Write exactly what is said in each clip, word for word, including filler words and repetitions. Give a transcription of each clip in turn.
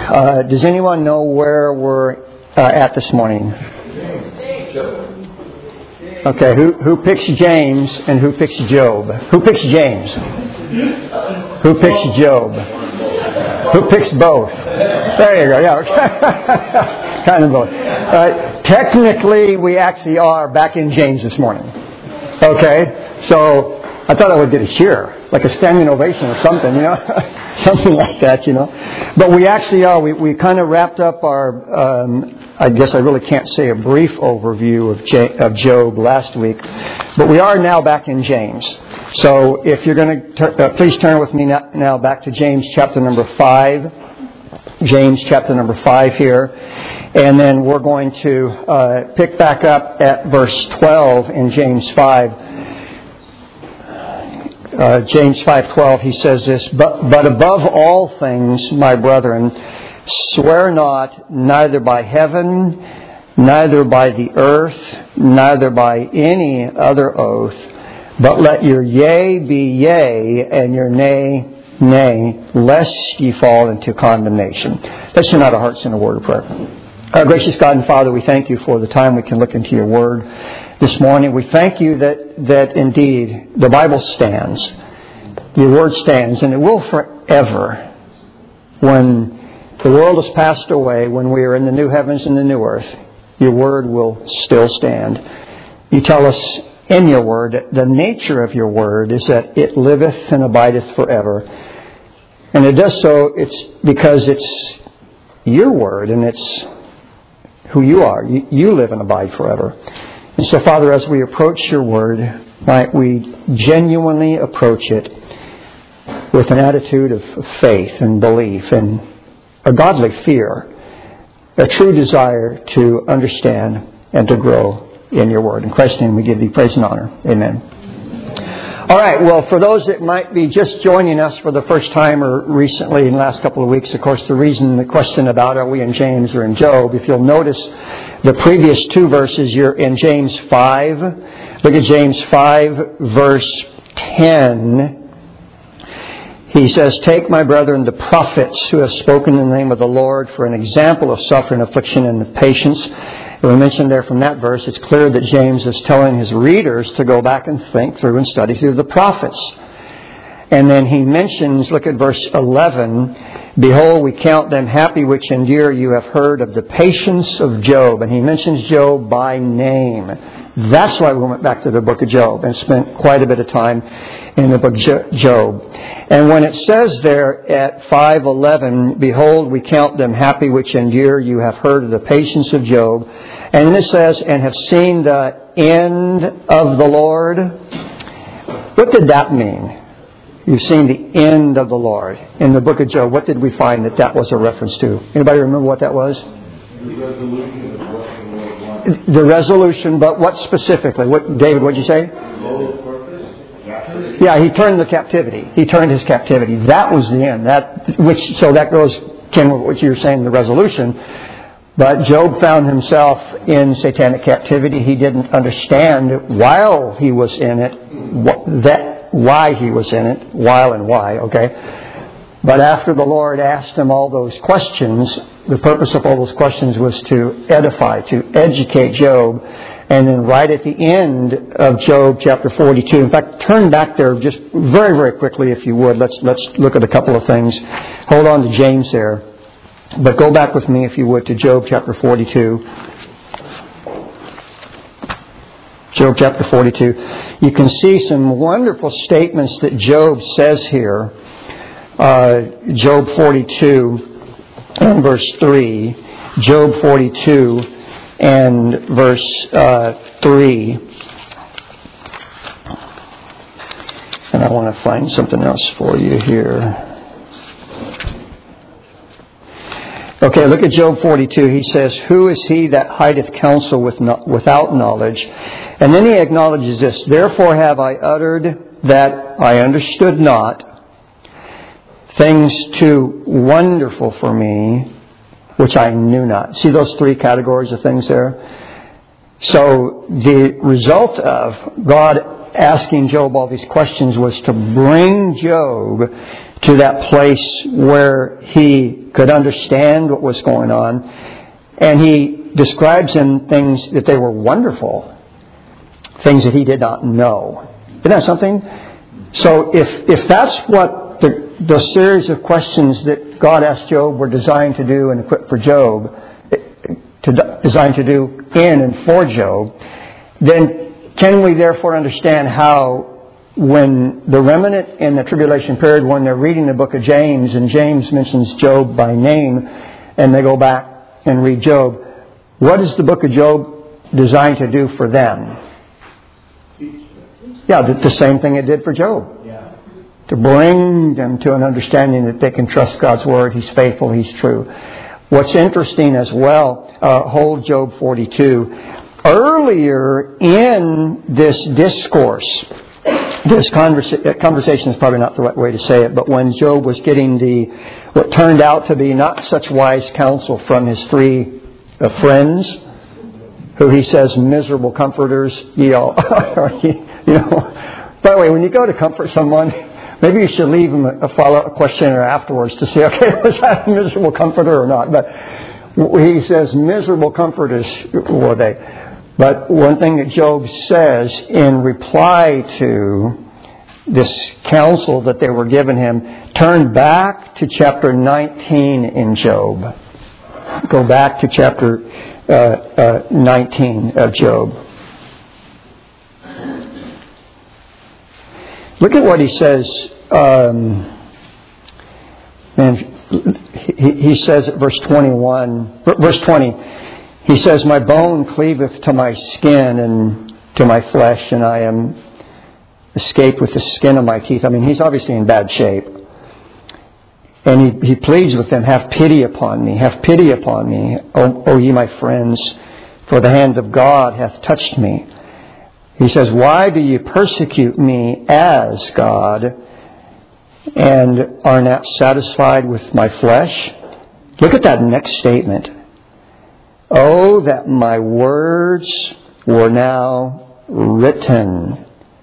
Uh, does anyone know where we're uh, at this morning? Okay, who who picks James and who picks Job? Who picks James? Who picks Job? Who picks both? There you go. Yeah, kind of both. Uh, technically, we actually are back in James this morning. Okay, so I thought I would get a cheer, like a standing ovation or something, you know, something like that, you know. But we actually are. We we kind of wrapped up our. Um, I guess I really can't say a brief overview of J- of Job last week, but we are now back in James. So if you're going to ter- uh, please turn with me now, now back to James chapter number five. James chapter number five here, and then we're going to uh, pick back up at verse twelve in James five. Uh, James five twelve, he says this, but, but above all things, my brethren, swear not, neither by heaven, neither by the earth, neither by any other oath, but let your yea be yea, and your nay, nay, lest ye fall into condemnation. Let's unite our hearts in a word of prayer. Our gracious God and Father, we thank you for the time we can look into your word this morning. We thank you that, that indeed the Bible stands. Your word stands, and it will forever. When the world has passed away, when we are in the new heavens and the new earth, your word will still stand. You tell us in your word that the nature of your word is that it liveth and abideth forever. And it does so it's because it's your word, and it's who you are. You, you live and abide forever. And so, Father, as we approach your word, might we genuinely approach it with an attitude of faith and belief and a godly fear, a true desire to understand and to grow in your word. In Christ's name we give thee praise and honor. Amen. All right, well, for those that might be just joining us for the first time or recently in the last couple of weeks, of course, the reason the question about are we in James or in Job, if you'll notice the previous two verses, you're in James five. Look at James five, verse ten. He says, take, my brethren, the prophets who have spoken in the name of the Lord for an example of suffering, affliction, and patience. And we mentioned there from that verse, it's clear that James is telling his readers to go back and think through and study through the prophets. And then he mentions, look at verse eleven, behold, we count them happy which endure. You have heard of the patience of Job. And he mentions Job by name. That's why we went back to the book of Job and spent quite a bit of time in the book of Job. And when it says there at five eleven, behold, we count them happy which endure. You have heard of the patience of Job. And this says, and have seen the end of the Lord. What did that mean? You've seen the end of the Lord. In the book of Job, what did we find that that was a reference to? Anybody remember what that was? The resolution of what the Lord wants. The resolution, but what specifically? What, David, what did you say? Yeah, he turned the captivity. He turned his captivity. That was the end. That which so that goes, Ken, what you're saying, the resolution. But Job found himself in satanic captivity. He didn't understand while he was in it, that why he was in it, while and why, okay? But after the Lord asked him all those questions, the purpose of all those questions was to edify, to educate Job. And then right at the end of Job chapter forty-two, in fact, turn back there just very, very quickly if you would. Let's let's look at a couple of things. Hold on to James there. But go back with me if you would to Job chapter forty-two. Job chapter forty-two. You can see some wonderful statements that Job says here. Uh, Job forty-two and verse three. Job forty-two and verse uh, three. And I want to find something else for you here. Okay, look at Job forty-two. He says, who is he that hideth counsel with no, without knowledge? And then he acknowledges this, therefore have I uttered that I understood not, things too wonderful for me, which I knew not. See those three categories of things there? So the result of God asking Job all these questions was to bring Job to that place where he could understand what was going on. And he describes in things that they were wonderful, things that he did not know. Isn't that something? So if if that's what the, the series of questions that God asked Job were designed to do and equipped for Job, to, designed to do in and for Job, then can we therefore understand how when the remnant in the tribulation period, when they're reading the book of James, and James mentions Job by name, and they go back and read Job, what is the book of Job designed to do for them? Yeah, the, the same thing it did for Job. Yeah. To bring them to an understanding that they can trust God's Word. He's faithful, He's true. What's interesting as well, uh, hold Job forty-two. Earlier in this discourse, this conversa- conversation is probably not the right way to say it, but when Job was getting the what turned out to be not such wise counsel from his three uh, friends, who he says miserable comforters, ye all are ye, you know. By the way, when you go to comfort someone, maybe you should leave them a follow-up questionnaire afterwards to see, okay, was that a miserable comforter or not? But he says miserable comforters were they. But one thing that Job says in reply to this counsel that they were giving him, turn back to chapter nineteen in Job. Go back to chapter uh, uh, nineteen of Job. Look at what he says. Um, and he, he says at verse twenty-one, verse twenty. He says, my bone cleaveth to my skin and to my flesh, and I am escaped with the skin of my teeth. I mean, he's obviously in bad shape. And he, he pleads with them, have pity upon me, have pity upon me, O, o ye my friends, for the hand of God hath touched me. He says, why do you persecute me as God, and are not satisfied with my flesh? Look at that next statement. Oh, that my words were now written.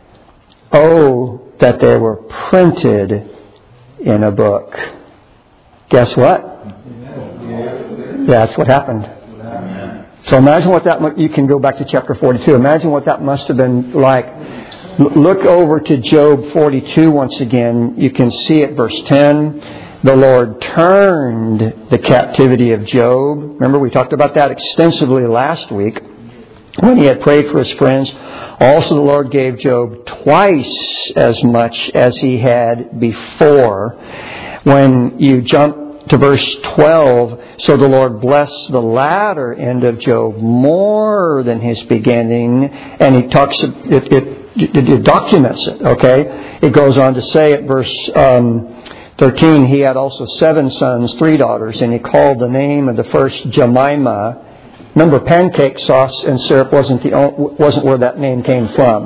Oh, that they were printed in a book. Guess what? That's what happened. So imagine what that, you can go back to chapter forty-two. Imagine what that must have been like. Look over to Job forty-two once again. You can see it, verse ten. The Lord turned the captivity of Job. Remember, we talked about that extensively last week when he had prayed for his friends. Also, the Lord gave Job twice as much as he had before. When you jump to verse twelve, so the Lord blessed the latter end of Job more than his beginning. And he talks, it, it, it, it documents it, okay? It goes on to say at verse Um, thirteen, he had also seven sons, three daughters, and he called the name of the first Jemima. Remember, pancake sauce and syrup wasn't the only, wasn't where that name came from.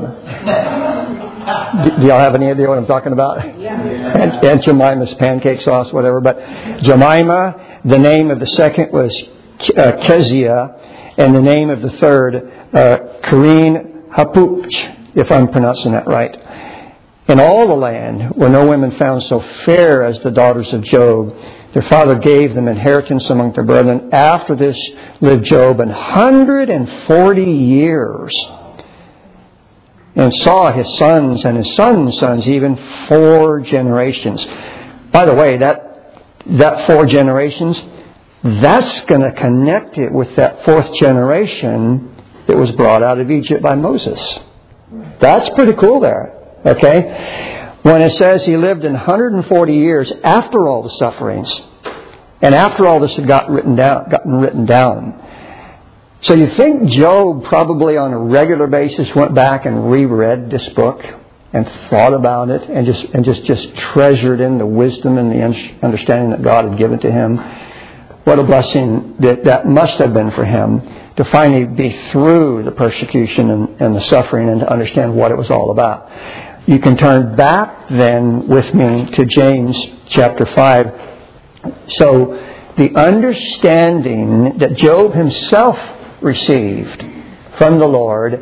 do, do y'all have any idea what I'm talking about? Yeah. And, and Jemima's pancake sauce, whatever. But Jemima, the name of the second was uh, Keziah, and the name of the third, uh, Kareen Hapuch, if I'm pronouncing that right. In all the land were no women found so fair as the daughters of Job. Their father gave them inheritance among their brethren. After this lived Job an hundred and forty years, and saw his sons and his sons' sons, even four generations. By the way, that that four generations, that's going to connect it with that fourth generation that was brought out of Egypt by Moses. That's pretty cool there. Okay? When it says he lived in one hundred forty years after all the sufferings, and after all this had got written down, gotten written down. So you think Job probably on a regular basis went back and reread this book and thought about it and just and just, just treasured in the wisdom and the understanding that God had given to him. What a blessing that, that must have been for him to finally be through the persecution and, and the suffering and to understand what it was all about. You can turn back then with me to James chapter five. So the understanding that Job himself received from the Lord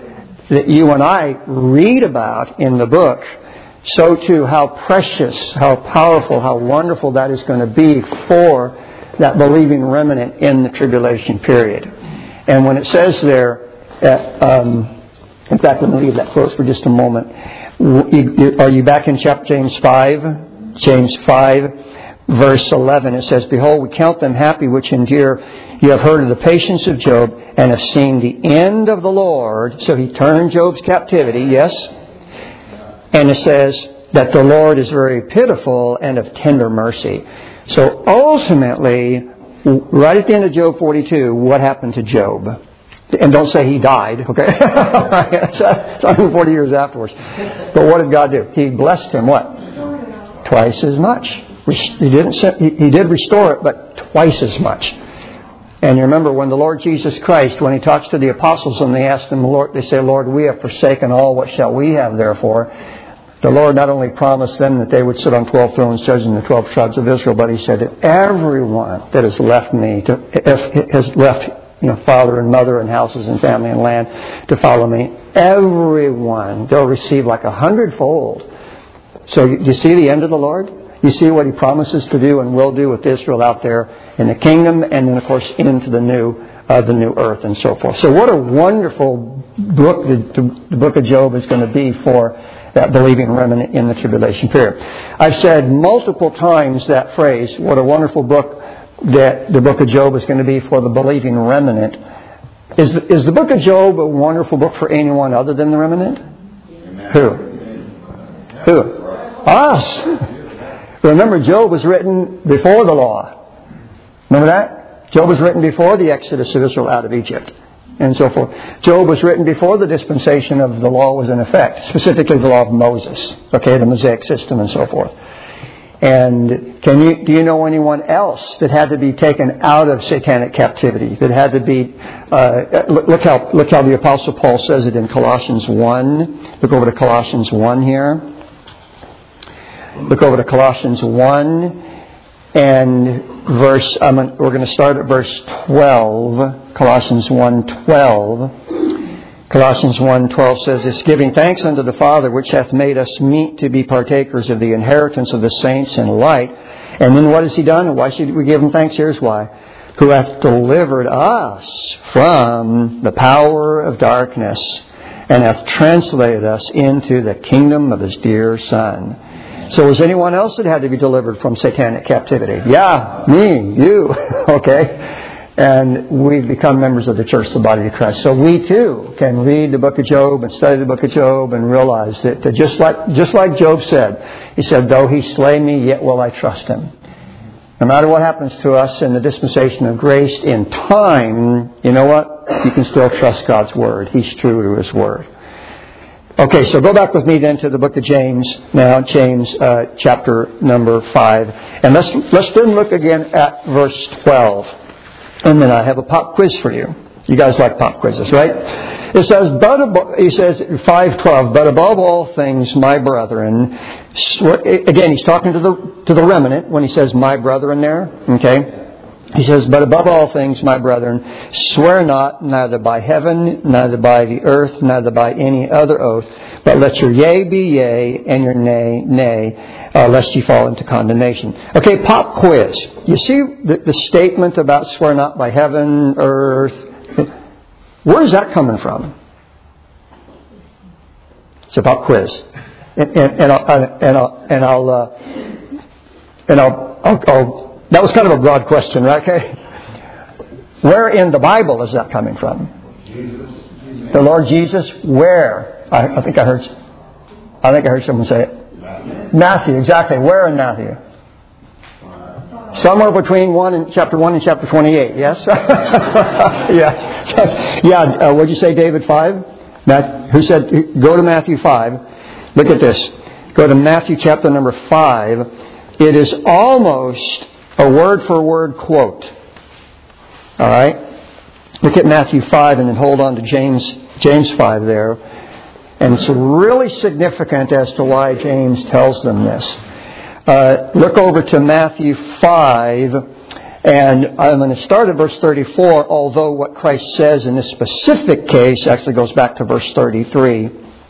that you and I read about in the book, so too how precious, how powerful, how wonderful that is going to be for that believing remnant in the tribulation period. And when it says there, that, um, in fact, let me leave that close for just a moment. Are you back in chapter James five? James five, verse eleven. It says, "Behold, we count them happy which endure. You have heard of the patience of Job and have seen the end of the Lord." So he turned Job's captivity, yes? And it says that the Lord is very pitiful and of tender mercy. So ultimately, right at the end of Job forty-two, what happened to Job? And don't say he died, okay? It's one hundred forty years afterwards. But what did God do? He blessed him what? Twice as much. He didn't. He did restore it, but twice as much. And you remember when the Lord Jesus Christ, when He talks to the apostles and they ask them, Lord, they say, "Lord, we have forsaken all. What shall we have therefore?" The Lord not only promised them that they would sit on twelve thrones judging the twelve tribes of Israel, but He said that everyone that has left me, to, has left, you know, father and mother and houses and family and land to follow me, everyone, they'll receive like a hundredfold. So you see the end of the Lord? You see what He promises to do and will do with Israel out there in the kingdom, and then of course into the new, uh, the new earth and so forth. So what a wonderful book the, the book of Job is going to be for that believing remnant in the tribulation period. I've said multiple times that phrase, what a wonderful book that the book of Job is going to be for the believing remnant. Is the, is the book of Job a wonderful book for anyone other than the remnant? Amen. Who? Who? Us. Remember, Job was written before the law. Remember that? Job was written before the exodus of Israel out of Egypt. And so forth. Job was written before the dispensation of the law was in effect, specifically the law of Moses, okay, the Mosaic system and so forth. And can you do you know anyone else that had to be taken out of satanic captivity? That had to be uh, look, look how look how the Apostle Paul says it in Colossians one. Look over to Colossians one here. Look over to Colossians one and verse. Um, we're going to start at verse twelve. Colossians one twelve. Colossians one twelve says this, "Giving thanks unto the Father, which hath made us meet to be partakers of the inheritance of the saints in light." And then what has He done? Why should we give Him thanks? Here's why. "Who hath delivered us from the power of darkness, and hath translated us into the kingdom of His dear Son." So was anyone else that had to be delivered from satanic captivity? Yeah, me, you, okay. And we've become members of the church, the body of Christ. So we too can read the book of Job and study the book of Job and realize that just like just like Job said, he said, "Though He slay me, yet will I trust Him." No matter what happens to us in the dispensation of grace in time, you know what? You can still trust God's Word. He's true to His Word. Okay, so go back with me then to the book of James now, James uh, chapter number five. And let's let's then look again at verse twelve. And then I have a pop quiz for you. You guys like pop quizzes, right? It says, but above, he says, five twelve, "But above all things, my brethren," again, he's talking to the to the remnant when he says "my brethren" there, okay? He says, "But above all things, my brethren, swear not, neither by heaven, neither by the earth, neither by any other oath, but let your yea be yea, and your nay, nay, uh, lest ye fall into condemnation." Okay, pop quiz. You see the, the statement about swear not by heaven, earth. Where is that coming from? It's a pop quiz. And, and, and I'll, and I'll, and I'll, uh, and I'll, I'll, I'll that was kind of a broad question, right? Okay. Where in the Bible is that coming from? Jesus. The Lord Jesus. Where? I, I think I heard. I think I heard someone say it. Matthew. Matthew, exactly. Where in Matthew? Somewhere between one and chapter one and chapter twenty-eight. Yes. yeah. Yeah. Uh, what'd you say, David? Five. Matt, who said? Go to Matthew five. Look at this. Go to Matthew chapter number five. It is almost a word-for-word quote. All right? Look at Matthew five and then hold on to James James five there. And it's really significant as to why James tells them this. Uh, look over to Matthew five And I'm going to start at verse thirty-four, although what Christ says in this specific case actually goes back to verse thirty-three.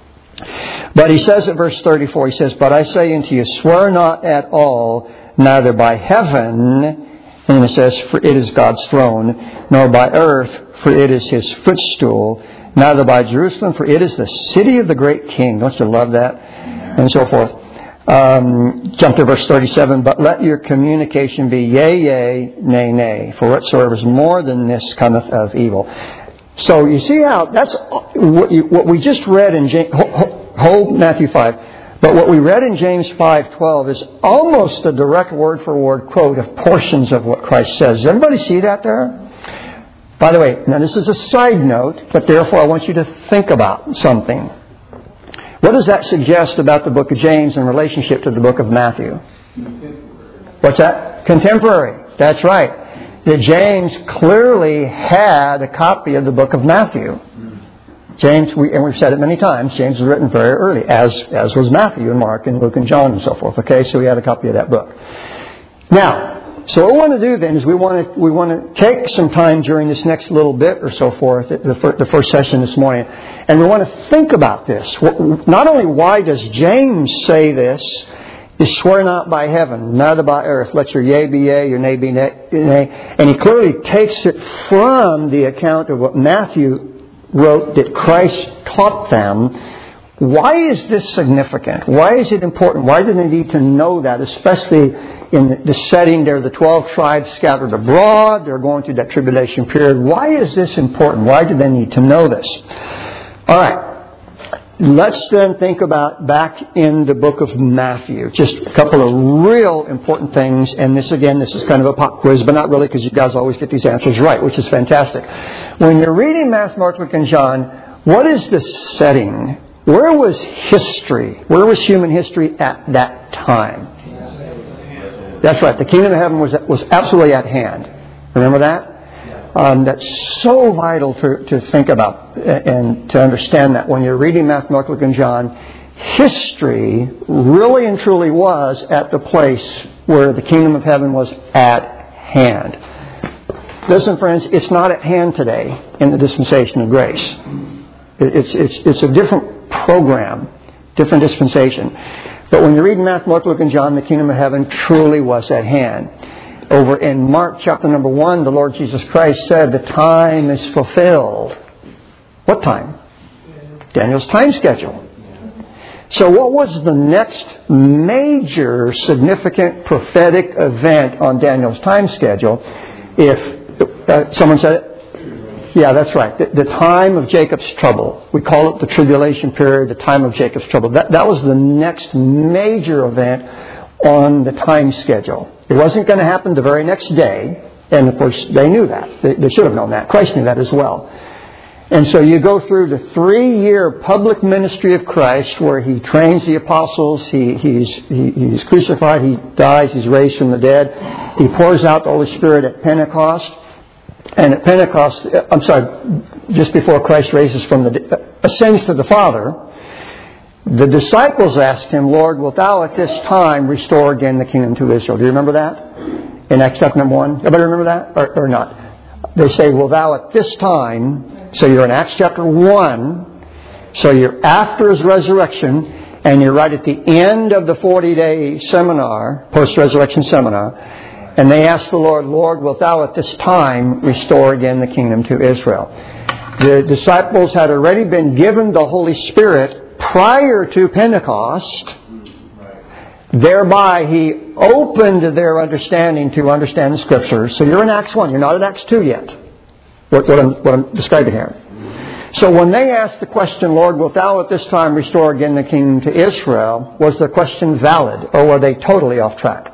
But he says at verse thirty-four, he says, "But I say unto you, swear not at all, neither by heaven," and he says, "for it is God's throne, nor by earth, for it is his footstool, neither by Jerusalem, for it is the city of the great king." Don't you love that? And so forth. Um, jump to verse thirty-seven. "But let your communication be yea, yea, nay, nay. For whatsoever is more than this cometh of evil." So you see how that's what, you, what we just read in James, hold Matthew five. But what we read in James five twelve is almost a direct word-for-word quote of portions of what Christ says. Does everybody see that there? By the way, now this is a side note, but therefore I want you to think about something. What does that suggest about the book of James in relationship to the book of Matthew? What's that? Contemporary. That's right. That James clearly had a copy of the book of Matthew. James, we, and we've said it many times, James was written very early, as as was Matthew and Mark and Luke and John and so forth. Okay, so we had a copy of that book. Now, so what we want to do then is we want to we want to take some time during this next little bit or so forth, the, fir- the first session this morning, and we want to think about this. Not only why does James say this, is swear not by heaven, neither by earth. Let your yea be yea, your nay be nay. And he clearly takes it from the account of what Matthew wrote that Christ taught them. Why is this significant? Why is it important? Why do they need to know that? Especially in the setting, there are the twelve tribes scattered abroad. They're going through that tribulation period. Why is this important? Why do they need to know this? All right. Let's then think about back in the book of Matthew. Just a couple of real important things. And this, again, this is kind of a pop quiz, but not really, because you guys always get these answers right, which is fantastic. When you're reading Matthew, Mark, Luke, and John, what is the setting? Where was history? Where was human history at that time? That's right. The kingdom of heaven was was absolutely at hand. Remember that? Um, that's so vital to, to think about and to understand that when you're reading Matthew, Mark, Luke, and John, history really and truly was at the place where the kingdom of heaven was at hand. Listen, friends, it's not at hand today in the dispensation of grace. It's it's it's a different program, different dispensation. But when you're reading Matthew, Mark, Luke, and John, the kingdom of heaven truly was at hand. Over in Mark chapter number one, the Lord Jesus Christ said, "The time is fulfilled." What time? Daniel's time schedule. So what was the next major significant prophetic event on Daniel's time schedule? If uh, someone said it? Yeah, that's right. The, the time of Jacob's trouble. We call it the tribulation period, the time of Jacob's trouble. That, that was the next major event on the time schedule. It wasn't going to happen the very next day. And of course, they knew that. They, they should have known that. Christ knew that as well. And so you go through the three-year public ministry of Christ where He trains the apostles, he, he's, he, he's crucified, He dies, He's raised from the dead. He pours out the Holy Spirit at Pentecost. And at Pentecost, I'm sorry, just before Christ raises from the, ascends to the Father, the disciples asked Him, "Lord, wilt Thou at this time restore again the kingdom to Israel?" Do you remember that? In Acts chapter number one? Everybody remember that? Or, or not? They say, "Will Thou at this time," so you're in Acts chapter one, so you're after His resurrection, and you're right at the end of the forty-day seminar, post-resurrection seminar, and they ask the Lord, "Lord, wilt Thou at this time restore again the kingdom to Israel?" The disciples had already been given the Holy Spirit prior to Pentecost. Thereby He opened their understanding to understand the Scriptures. So you're in Acts one. You're not in Acts two yet. What, what, I'm, what I'm describing here. So when they asked the question, "Lord, wilt Thou at this time restore again the kingdom to Israel?" was the question valid, or were they totally off track?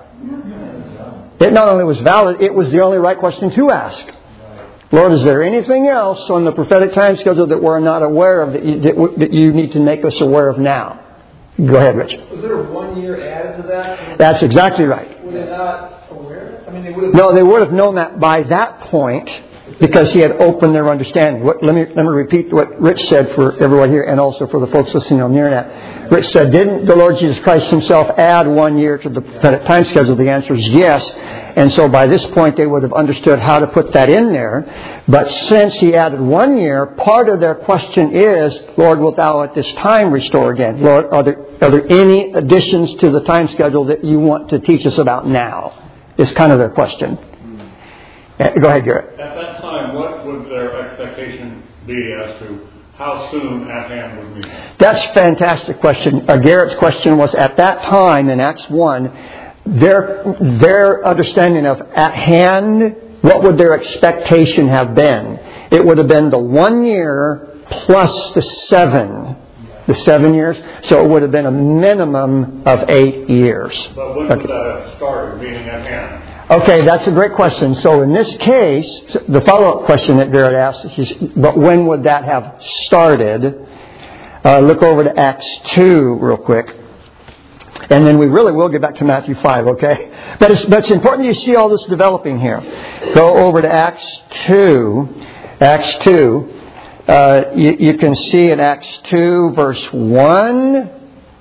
It not only was valid, it was the only right question to ask. Lord, is there anything else on the prophetic time schedule that we're not aware of that you, that, that you need to make us aware of now? Go ahead, Rich. Was there one year added to that? That's exactly right. Were they not aware? I mean, they would have... No, they would have known that by that point. because He had opened their understanding. What, let me let me repeat what Rich said for everyone here and also for the folks listening on the internet. Rich said, didn't the Lord Jesus Christ Himself add one year to the time schedule? The answer is yes. And so by this point they would have understood how to put that in there. But since He added one year, part of their question is, Lord, wilt Thou at this time restore again? Lord, are there, are there any additions to the time schedule that You want to teach us about now? Is kind of their question. Go ahead, Garrett. At that time, what would their expectation be as to how soon at hand would mean? That's a fantastic question. Uh, Garrett's question was, at that time in Acts one, their their understanding of at hand, what would their expectation have been? It would have been the one year plus the seven. The seven years. So it would have been a minimum of eight years. But when would that have started, meaning at hand? Okay, that's a great question. So in this case, the follow-up question that Garrett asked is, but when would that have started? Uh, look over to Acts two real quick. And then we really will get back to Matthew five, okay? But it's, but it's important you see all this developing here. Go over to Acts two. Acts two. Uh, you, you can see in Acts two, verse one...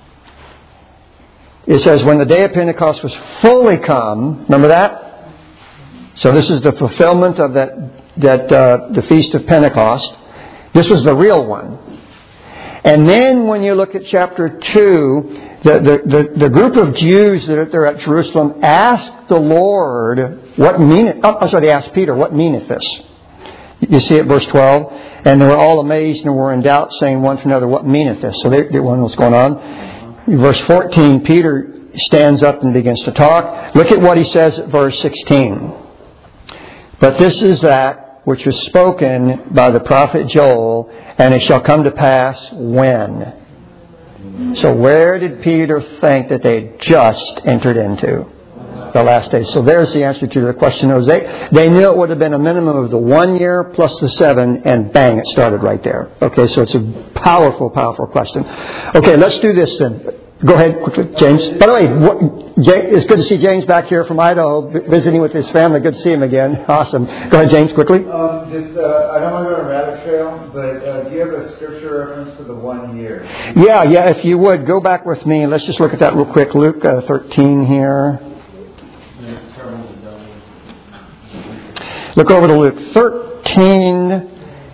It says, when the day of Pentecost was fully come, remember that? So this is the fulfillment of that, that uh, the Feast of Pentecost. This was the real one. And then when you look at chapter two, the, the, the, the group of Jews that are there at Jerusalem asked the Lord, what meaneth, oh, I'm sorry, they asked Peter, what meaneth this? You see it, verse twelve. And they were all amazed and were in doubt, saying one to another, what meaneth this? So they didn't know what's going on. Verse fourteen, Peter stands up and begins to talk. Look at what he says at verse sixteen. But this is that which was spoken by the prophet Joel, and it shall come to pass when? So where did Peter think that they just entered into? The last days. So there's the answer to the question. They, they knew it would have been a minimum of the one year plus the seven, and bang, it started right there. Okay, so it's a powerful, powerful question. Okay, let's do this then. Go ahead, quickly, James. By the way, what, Jay, it's good to see James back here from Idaho, visiting with his family. Good to see him again. Awesome. Go ahead, James, quickly. Um, just, uh, I don't want to go on a rabbit trail, but uh, do you have a scripture reference for the one year? Yeah, yeah. If you would go back with me, let's just look at that real quick. Luke uh, thirteen here. Look over to Luke thirteen,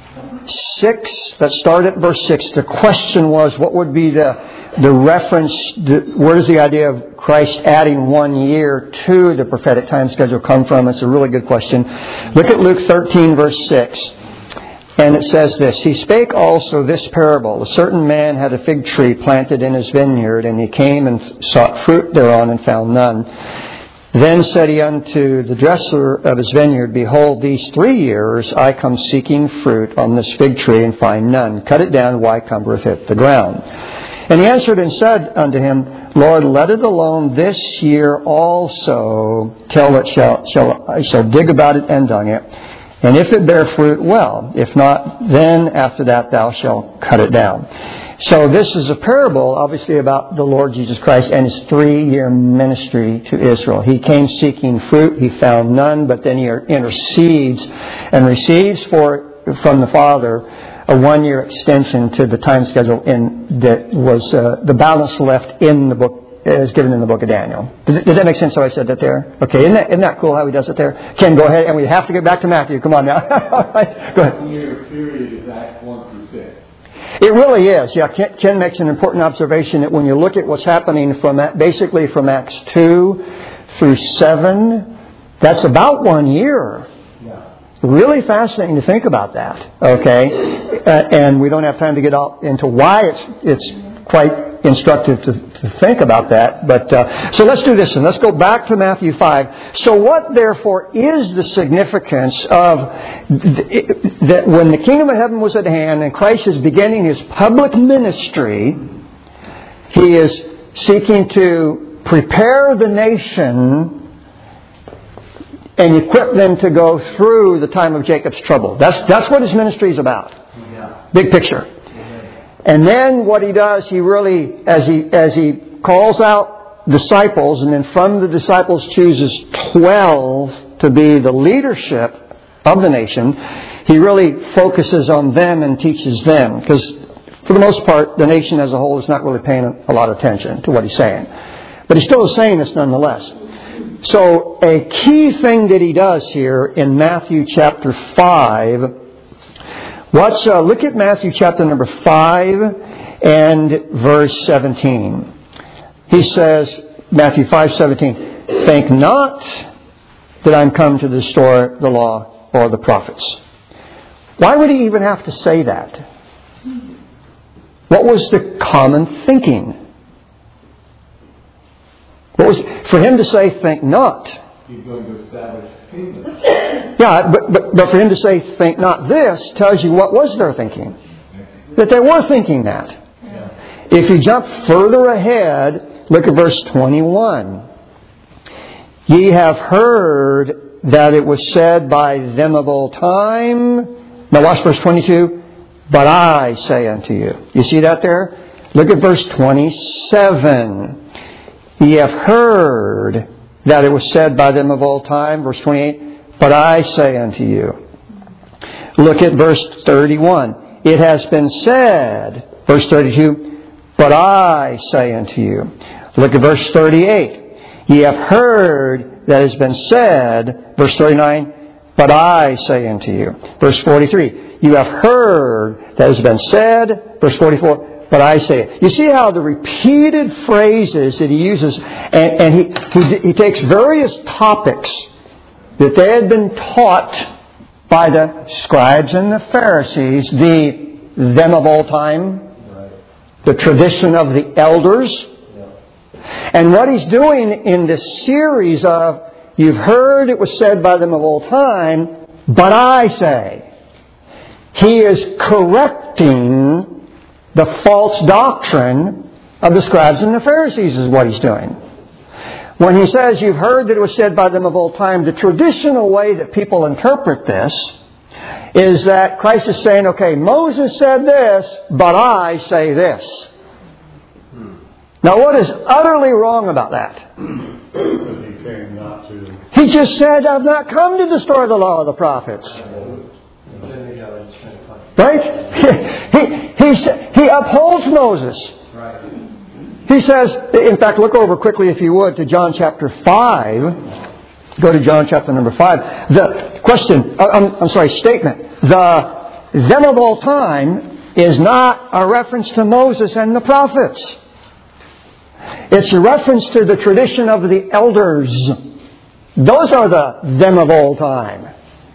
six. Let's start at verse six. The question was, what would be the the reference? The, where does the idea of Christ adding one year to the prophetic time schedule come from? It's a really good question. Look at Luke thirteen, verse six. And it says this, He spake also this parable. A certain man had a fig tree planted in his vineyard, and he came and sought fruit thereon and found none. Then said he unto the dresser of his vineyard, Behold, these three years I come seeking fruit on this fig tree, and find none. Cut it down, why cumbereth it the ground? And he answered and said unto him, Lord, let it alone this year also, till it shall, shall I shall dig about it and dung it. And if it bear fruit, well. If not, then after that thou shalt cut it down. So this is a parable, obviously, about the Lord Jesus Christ and His three-year ministry to Israel. He came seeking fruit. He found none, but then He intercedes and receives for from the Father a one-year extension to the time schedule in that was uh, the balance left in the book, is given in the book of Daniel. Does, does that make sense how I said that there? Okay, isn't that, isn't that cool how He does it there? Ken, go ahead, and we have to get back to Matthew. Come on now. All right, go ahead. One-year period is Acts one through six. It really is. Yeah, Ken, Ken makes an important observation that when you look at what's happening from that, basically from Acts two through seven, that's about one year. Yeah. Really fascinating to think about that. Okay, uh, and we don't have time to get out into why it's it's quite instructive to, to think about that. But uh, so let's do this, and let's go back to Matthew five. So what, therefore, is the significance of th- that when the kingdom of heaven was at hand and Christ is beginning His public ministry, He is seeking to prepare the nation and equip them to go through the time of Jacob's trouble. That's that's what His ministry is about. Yeah. Big picture. And then what He does, He really, as He as He calls out disciples, and then from the disciples chooses twelve to be the leadership of the nation, he really focuses on them and teaches them. Because for the most part, the nation as a whole is not really paying a lot of attention to what he's saying. But he's still saying this nonetheless. So a key thing that he does here in Matthew chapter five, watch, uh, look at Matthew chapter number five and verse seventeen. He says, Matthew five seventeen, think not that I'm come to destroy the law or the prophets. Why would he even have to say that? What was the common thinking? What was for him to say, think not? He's going to establish a kingdom. Yeah, but, but, but for him to say, think not this, tells you what was their thinking. That they were thinking that. Yeah. If you jump further ahead, look at verse twenty-one. Ye have heard that it was said by them of old time. Now watch verse twenty-two. But I say unto you. You see that there? Look at verse twenty-seven. Ye have heard that it was said by them of old time. Verse twenty-eight. But I say unto you. Look at verse thirty-one. It has been said. Verse thirty-two. But I say unto you. Look at verse thirty-eight. Ye have heard that it has been said. Verse thirty-nine. But I say unto you. Verse forty-three. You have heard that has been said. Verse forty-four. But I say it. You see how the repeated phrases that he uses, and, and he, he he takes various topics that they had been taught by the scribes and the Pharisees, the them of old time, the tradition of the elders. And what he's doing in this series of, you've heard it was said by them of old time, but I say, he is correcting the false doctrine of the scribes and the Pharisees is what he's doing. When he says, you've heard that it was said by them of old time, the traditional way that people interpret this is that Christ is saying, okay, Moses said this, but I say this. Now what is utterly wrong about that? He came not to. He just said, I've not come to destroy the law of the prophets. Right? He, he, he upholds Moses. He says, in fact, look over quickly if you would to John chapter five. Go to John chapter number five. The question, I'm, I'm sorry, statement. The them of all time is not a reference to Moses and the prophets. It's a reference to the tradition of the elders. Those are the them of all time.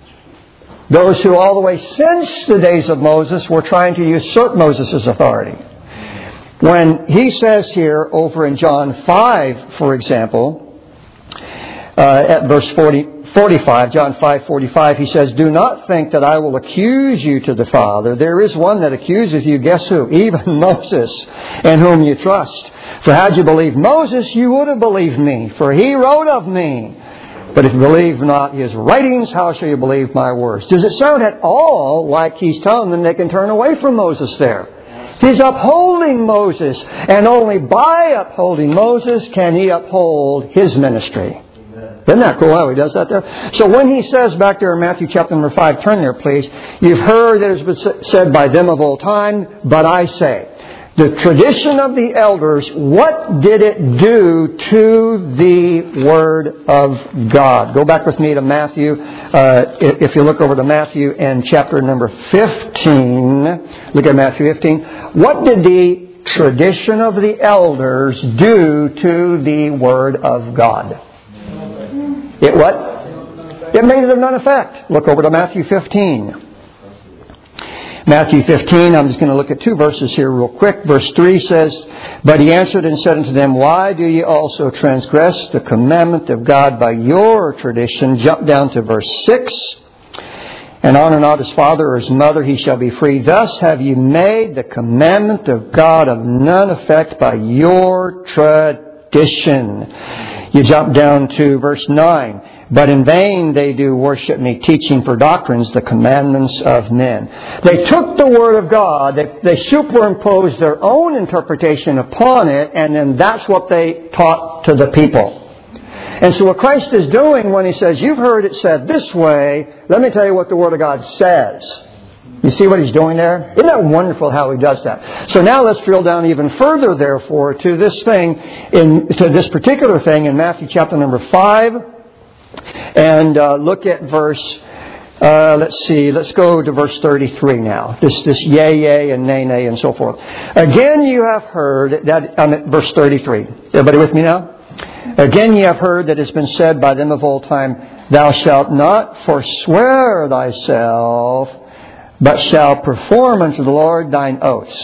Those who all the way since the days of Moses were trying to usurp Moses' authority. When he says here over in John five, for example, uh, at verse forty, forty-five, John five forty-five, he says, do not think that I will accuse you to the Father. There is one that accuses you. Guess who? Even Moses, in whom you trust. For had you believed Moses, you would have believed me, for he wrote of me. But if you believe not his writings, how shall you believe my words? Does it sound at all like he's telling them they can turn away from Moses there? He's upholding Moses. And only by upholding Moses can he uphold his ministry. Isn't that cool how he does that there? So when he says back there in Matthew chapter number five, turn there please. You've heard that it has been said by them of old time, but I say. The tradition of the elders, what did it do to the Word of God? Go back with me to Matthew. Uh, if you look over to Matthew and chapter number fifteen, look at Matthew fifteen. What did the tradition of the elders do to the Word of God? It what? It made it of none effect. Look over to Matthew fifteen. Matthew fifteen, I'm just going to look at two verses here real quick. Verse three says, but he answered and said unto them, why do ye also transgress the commandment of God by your tradition? Jump down to verse six. And honor not his father or his mother, he shall be free. Thus have ye made the commandment of God of none effect by your tradition. You jump down to verse nine. But in vain they do worship me, teaching for doctrines the commandments of men. They took the Word of God, they, they superimposed their own interpretation upon it, and then that's what they taught to the people. And so what Christ is doing when He says, you've heard it said this way, let me tell you what the Word of God says. You see what He's doing there? Isn't that wonderful how He does that? So now let's drill down even further, therefore, to this thing, in to this particular thing in Matthew chapter number five. And uh, look at verse, uh, let's see, let's go to verse thirty-three now. This this yea, yea, and nay, nay, and so forth. Again you have heard that, I'm at verse thirty-three. Everybody with me now? Again ye have heard that it has been said by them of old time, thou shalt not forswear thyself, but shalt perform unto the Lord thine oaths.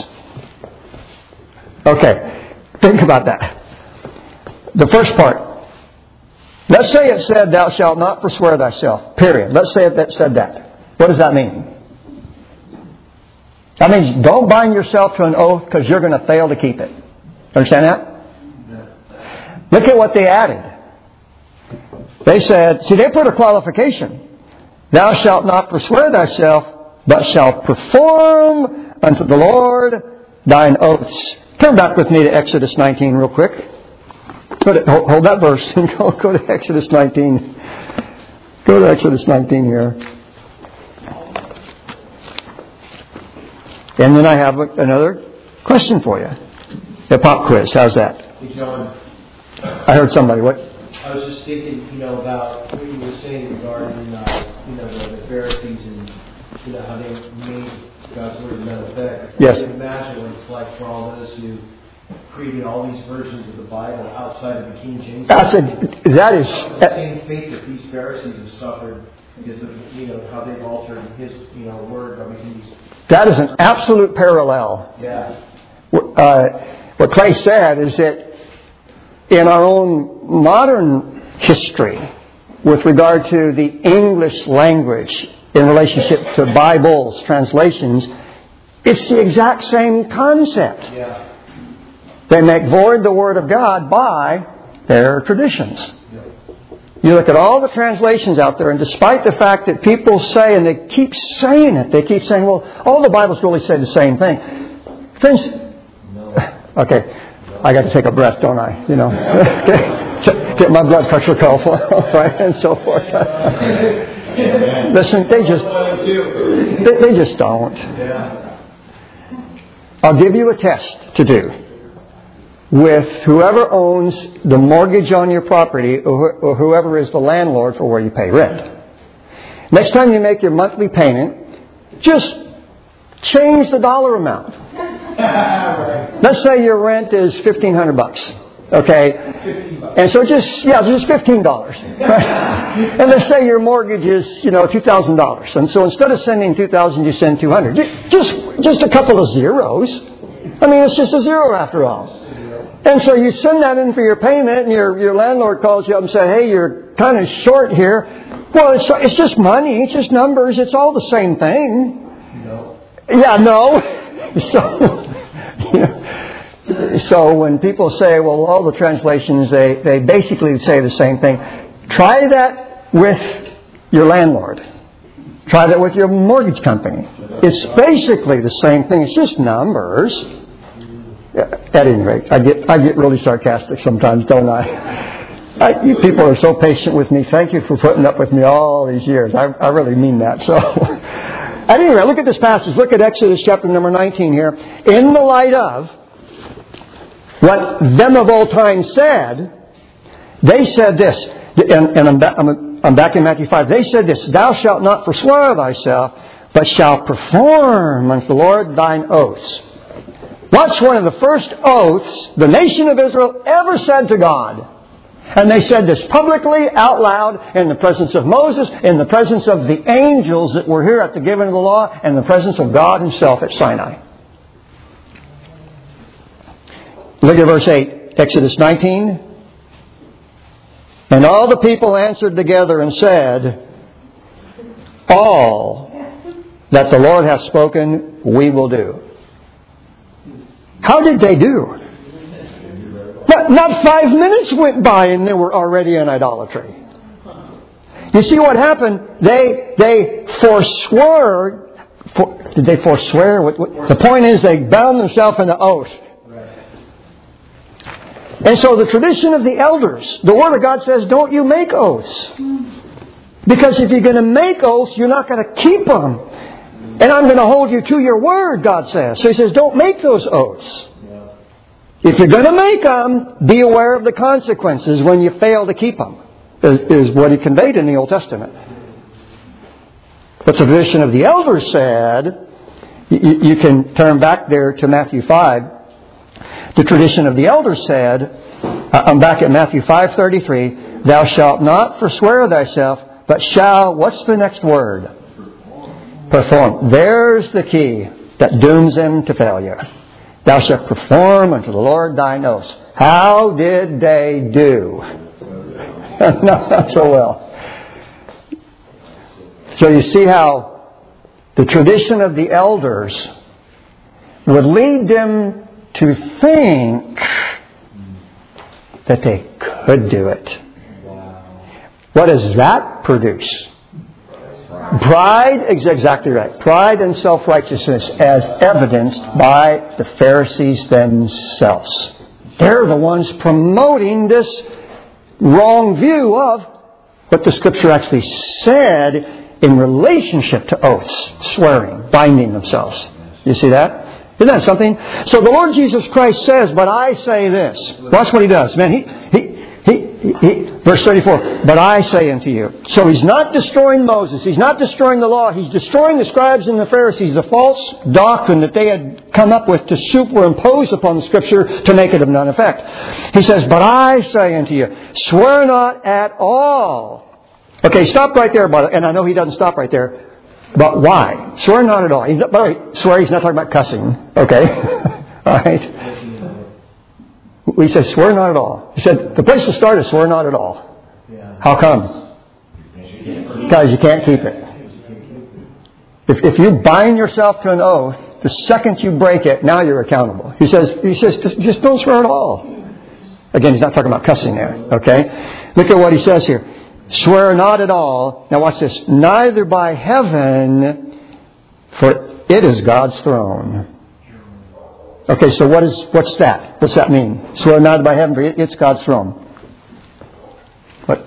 Okay, think about that. The first part. Let's say it said, thou shalt not forswear thyself, period. Let's say it said that. What does that mean? That means don't bind yourself to an oath because you're going to fail to keep it. Understand that? Look at what they added. They said, see, they put a qualification. Thou shalt not forswear thyself, but shalt perform unto the Lord thine oaths. Turn back with me to Exodus nineteen real quick. Go to, hold, hold that verse and go, go to Exodus nineteen. Go to Exodus nineteen here. And then I have another question for you. A pop quiz. How's that? Hey, John. I heard somebody. What? I was just thinking, you know, about what you were saying regarding, uh, you know, the, the Pharisees and, you know, how they made God's word none effect. Yes. I can imagine what it's like for all those who created all these versions of the Bible outside of the King James. That's a, that is the same fate that these Pharisees have suffered because of, you know, how they've altered His, you know, word. I mean, he's, that is an absolute parallel. yeah. Uh, what Clay said is that in our own modern history, with regard to the English language in relationship to Bibles, translations, it's the exact same concept. Yeah. They make void the Word of God by their traditions. You look at all the translations out there, and despite the fact that people say, and they keep saying it, they keep saying, well, all the Bibles really say the same thing. Friends, okay, I got to take a breath, don't I? You know, get my blood pressure cuff, right, and so forth. Listen, they just, they, they just don't. I'll give you a test to do with whoever owns the mortgage on your property or whoever is the landlord for where you pay rent. Next time you make your monthly payment, just change the dollar amount. Let's say your rent is fifteen hundred bucks. Okay? And so just, yeah, just fifteen dollars. Right? And let's say your mortgage is, you know, two thousand dollars. And so instead of sending two thousand dollars, you send two hundred dollars. Just, just a couple of zeros. I mean, it's just a zero after all. And so you send that in for your payment, and your, your landlord calls you up and says, hey, you're kind of short here. Well, it's, it's just money. It's just numbers. It's all the same thing. No. Yeah, no. So, you know, so when people say, well, all the translations, they, they basically say the same thing. Try that with your landlord. Try that with your mortgage company. It's basically the same thing. It's just numbers. At any rate, I get I get really sarcastic sometimes, don't I? I you people are so patient with me. Thank you for putting up with me all these years. I, I really mean that. So, at any rate, look at this passage. Look at Exodus chapter number nineteen here. In the light of what them of old time said, they said this, and, and I'm, back, I'm, I'm back in Matthew five. They said this, thou shalt not forswear thyself, but shalt perform unto the Lord thine oaths. What's one of the first oaths the nation of Israel ever said to God? And they said this publicly, out loud, in the presence of Moses, in the presence of the angels that were here at the giving of the law, and in the presence of God Himself at Sinai. Look at verse eight, Exodus nineteen. And all the people answered together and said, all that the Lord hath spoken, we will do. How did they do? Not, not five minutes went by and they were already in idolatry. You see what happened? They they forswore. For, did they forswear? What, what, the point is they bound themselves in an oath. And so the tradition of the elders, the Word of God says, don't you make oaths. Because if you're going to make oaths, you're not going to keep them. And I'm going to hold you to your word, God says. So He says, don't make those oaths. If you're going to make them, be aware of the consequences when you fail to keep them, is, is what He conveyed in the Old Testament. But the tradition of the elders said, you, you can turn back there to Matthew five. The tradition of the elders said, uh, I'm back at Matthew five thirty-three, thou shalt not forswear thyself, but shall, what's the next word? Perform. There's the key that dooms them to failure. Thou shalt perform unto the Lord thine oaths. How did they do? Not, not so well. So you see how the tradition of the elders would lead them to think that they could do it. What does that produce? Pride is exactly right. Pride and self-righteousness as evidenced by the Pharisees themselves. They're the ones promoting this wrong view of what the Scripture actually said in relationship to oaths, swearing, binding themselves. You see that? Isn't that something? So the Lord Jesus Christ says, but I say this. Watch what He does. Man, He... he He, he, verse thirty-four, but I say unto you. So He's not destroying Moses. He's not destroying the law. He's destroying the scribes and the Pharisees, the false doctrine that they had come up with to superimpose upon the Scripture to make it of none effect. He says, but I say unto you, swear not at all. Okay, stop right there, brother. And I know He doesn't stop right there. But why? Swear not at all. He's not, by the way, swear, He's not talking about cussing. Okay? All right? He says, swear not at all. He said, the place to start is swear not at all. Yeah. How come? Because you can't keep it. If, if you bind yourself to an oath, the second you break it, now you're accountable. He says, he says, just, just don't swear at all. Again, he's not talking about cussing there. Okay? Look at what he says here. Swear not at all. Now watch this. Neither by heaven, for it is God's throne. Okay, so what is what's that? What's that mean? Swear not by heaven, for it's God's throne. What?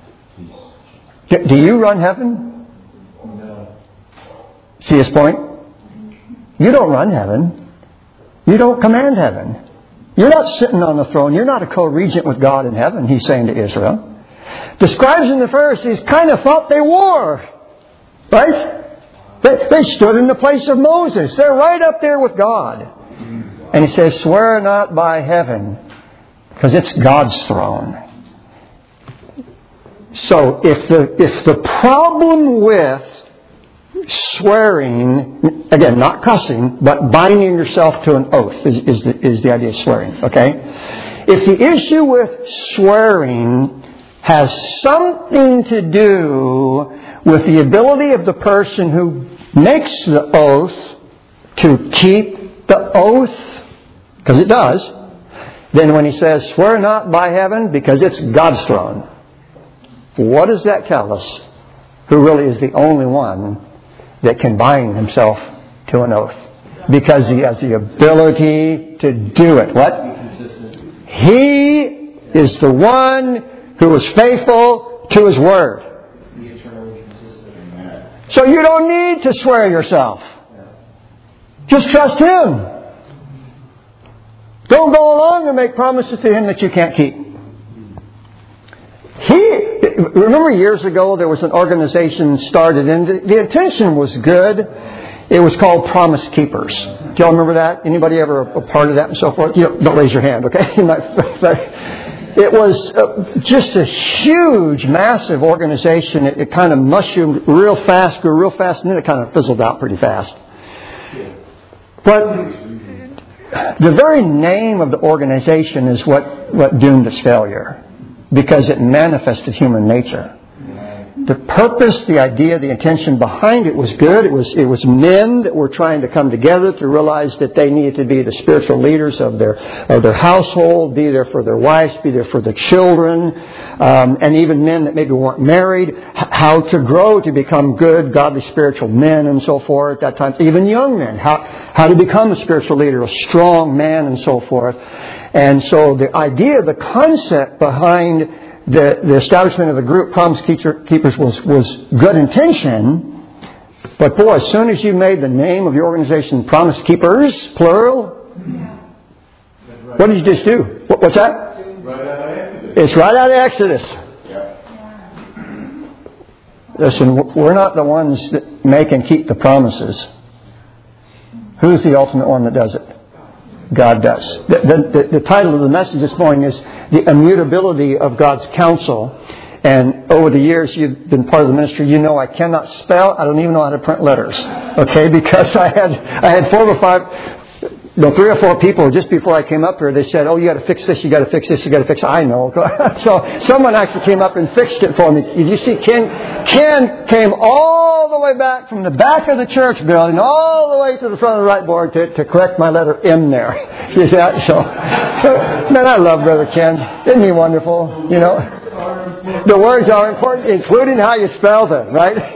Do you run heaven? No. See his point? You don't run heaven. You don't command heaven. You're not sitting on the throne. You're not a co-regent with God in heaven, He's saying to Israel. The scribes and the Pharisees kind of thought they were. Right? They, they stood in the place of Moses. They're right up there with God. And He says, swear not by heaven, because it's God's throne. So if the if the problem with swearing, again, not cussing, but binding yourself to an oath is, is, the, is the idea of swearing, okay? If the issue with swearing has something to do with the ability of the person who makes the oath to keep the oath, because it does, then when He says, swear not by heaven, because it's God's throne, what does that tell us? Who really is the only one that can bind himself to an oath? Because he has the ability to do it. What? He is the one who is faithful to His word. So you don't need to swear yourself. Just trust Him. Don't go along and make promises to Him that you can't keep. He, remember years ago there was an organization started, and the, the intention was good. It was called Promise Keepers. Do y'all remember that? Anybody ever a part of that and so forth? You don't, don't raise your hand, okay? You might, it was uh, just a huge, massive organization. It, it kind of mushroomed real fast, grew real fast, and then it kind of fizzled out pretty fast. But the very name of the organization is what, what doomed its failure, because it manifested human nature. the purpose, the idea, the intention behind it was good. It was it was men that were trying to come together to realize that they needed to be the spiritual leaders of their of their household, be there for their wives, be there for the children, um, and even men that maybe weren't married, how to grow to become good, godly, spiritual men and so forth. At that time, even young men, how how to become a spiritual leader, a strong man and so forth. And so the idea, the concept behind the, the establishment of the group, Promise Keepers, was, was good intention. But boy, as soon as you made the name of your organization Promise Keepers, plural, what did you just do? What, what's that? Right out of Exodus. It's right out of Exodus. Yeah. Listen, we're not the ones that make and keep the promises. Who's the ultimate one that does it? God does. The, the, the title of the message this morning is The Immutability of God's Counsel. And over the years you've been part of the ministry, you know I cannot spell. I don't even know how to print letters. Okay? Because I had I had four or five, no, three or four people just before I came up here. They said, "Oh, you got to fix this. You got to fix this. You got to fix." I know. So someone actually came up and fixed it for me. Did you see Ken? Ken came all the way back from the back of the church building, all the way to the front of the right board to, to correct my letter M there. See that? So, man, I love Brother Ken. Isn't he wonderful? You know, the words are important, including how you spell them,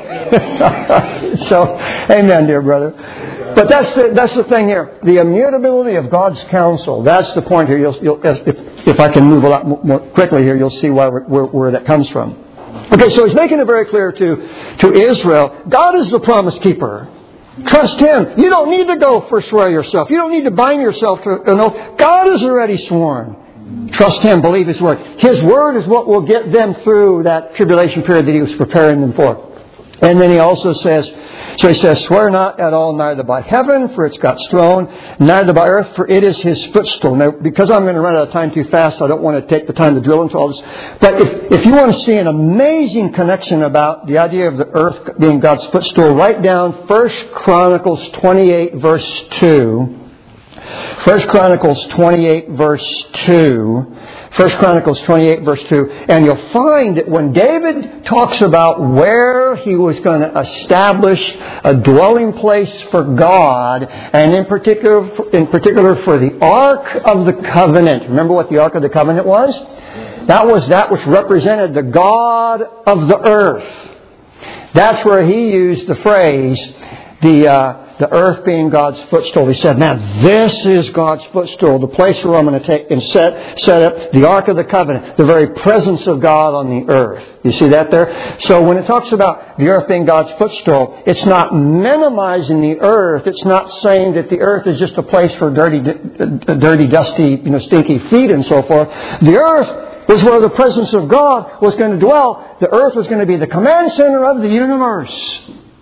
right? So, amen, dear brother. But that's the, that's the thing here. The immutability of God's counsel. That's the point here. You'll, you'll, if, if I can move a lot more quickly here, you'll see why, where, where that comes from. Okay, so he's making it very clear to, to Israel. God is the promise keeper. Trust Him. You don't need to go first swear yourself. You don't need to bind yourself to an oath. God has already sworn. Trust Him. Believe His Word. His Word is what will get them through that tribulation period that He was preparing them for. And then he also says, so he says, swear not at all, neither by heaven, for it's God's throne, neither by earth, for it is His footstool. Now, because I'm going to run out of time too fast, I don't want to take the time to drill into all this. But if, if you want to see an amazing connection about the idea of the earth being God's footstool, write down First Chronicles twenty-eight, verse two. First Chronicles twenty-eight, verse two. First Chronicles twenty-eight, verse two. And you'll find that when David talks about where he was going to establish a dwelling place for God, and in particular, in particular for the Ark of the Covenant. Remember what the Ark of the Covenant was? That was that which represented the God of the earth. That's where he used the phrase, the uh, the earth being God's footstool. He said, man, this is God's footstool, the place where I'm going to take and set, set up the Ark of the Covenant, the very presence of God on the earth. You see that there? So when it talks about the earth being God's footstool, it's not minimizing the earth. It's not saying that the earth is just a place for dirty, dirty, dusty, you know, stinky feet and so forth. The earth was where the presence of God was going to dwell. The earth was going to be the command center of the universe.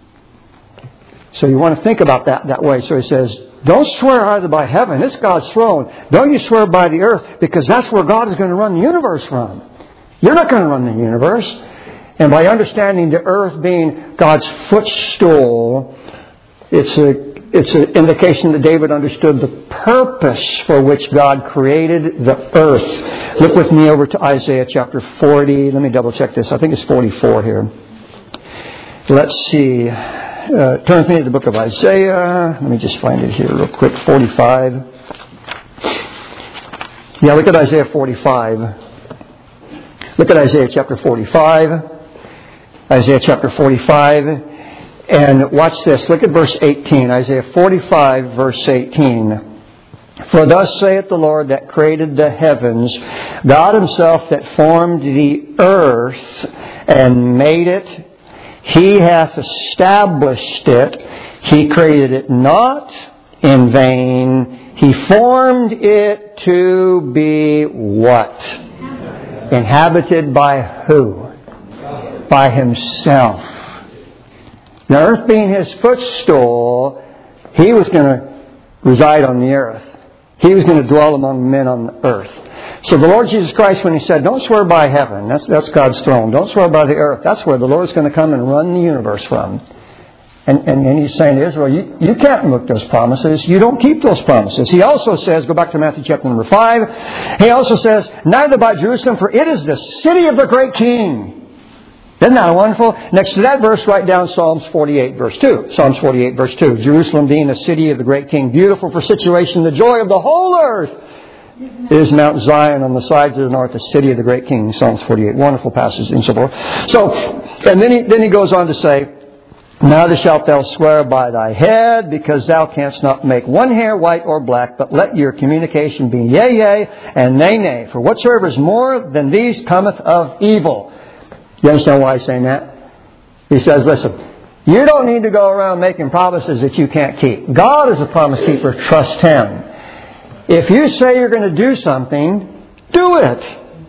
So you want to think about that that way. So he says, don't swear either by heaven. It's God's throne. Don't you swear by the earth, because that's where God is going to run the universe from. You're not going to run the universe. And by understanding the earth being God's footstool, it's a it's an indication that David understood the purpose for which God created the earth. Look with me over to Isaiah chapter forty. Let me double check this. I think it's forty-four here. Let's see. Uh, turn with me to the book of Isaiah. Let me just find it here real quick. forty-five. Yeah, look at Isaiah forty-five. Look at Isaiah chapter forty-five. Isaiah chapter forty-five. And watch this. Look at verse eighteen. Isaiah forty-five, verse eighteen. For thus saith the Lord that created the heavens, God Himself that formed the earth and made it. He hath established it. He created it not in vain. He formed it to be what? Inhabited by who? By Himself. The earth being His footstool, He was going to reside on the earth. He was going to dwell among men on the earth. So the Lord Jesus Christ, when He said, don't swear by heaven, that's, that's God's throne. Don't swear by the earth. That's where the Lord's going to come and run the universe from. And, and, and He's saying to Israel, you, you can't look those promises. You don't keep those promises. He also says, go back to Matthew chapter number five. He also says, neither by Jerusalem, for it is the city of the great King. Isn't that wonderful? Next to that verse, write down Psalms forty-eight, verse two. Psalms forty-eight, verse two. Jerusalem being the city of the great King, beautiful for situation, the joy of the whole earth is Mount Zion on the sides of the north, the city of the great King. Psalms forty-eight, wonderful passage and so forth. So, and then he, then he goes on to say, now shalt thou swear by thy head, because thou canst not make one hair white or black, but let your communication be yea, yea, and nay, nay. For whatsoever is more than these cometh of evil. You understand why he's saying that? He says, listen, you don't need to go around making promises that you can't keep. God is a promise keeper. Trust Him. If you say you're going to do something, do it.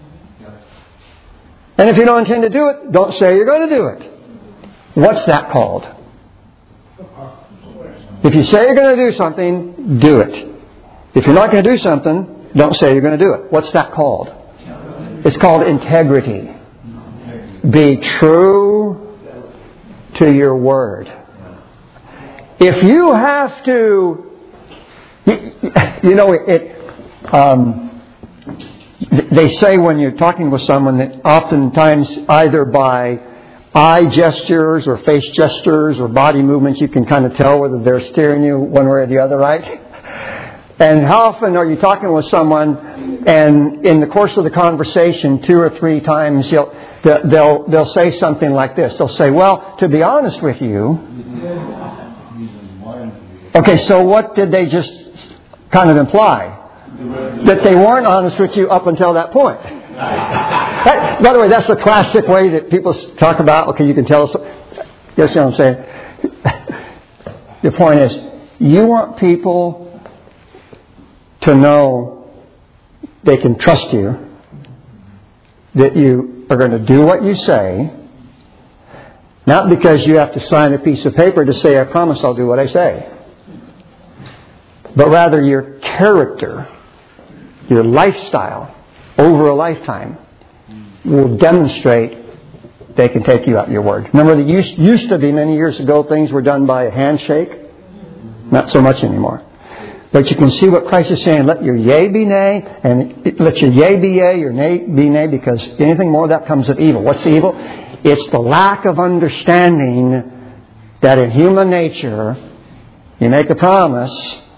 And if you don't intend to do it, don't say you're going to do it. What's that called? If you say you're going to do something, do it. If you're not going to do something, don't say you're going to do it. What's that called? It's called integrity. Be true to your word. If you have to, you know, it. Um, they say when you're talking with someone that oftentimes either by eye gestures or face gestures or body movements you can kind of tell whether they're steering you one way or the other, right? And how often are you talking with someone and in the course of the conversation two or three times you'll They'll, they'll say something like this. They'll say, well, to be honest with you... Okay, so what did they just kind of imply? That they weren't honest with you up until that point. That, by the way, that's a classic way that people talk about, okay, you can tell us... You see what I'm saying? The point is, you want people to know they can trust you, that you are going to do what you say, not because you have to sign a piece of paper to say, I promise I'll do what I say, but rather your character, your lifestyle over a lifetime will demonstrate they can take you at your word. Remember, that used, used to be many years ago, things were done by a handshake. Not so much anymore. But you can see what Christ is saying. Let your yea be nay, and let your yea be yea, your nay be nay, because anything more that comes of evil. What's the evil? It's the lack of understanding that in human nature, you make a promise,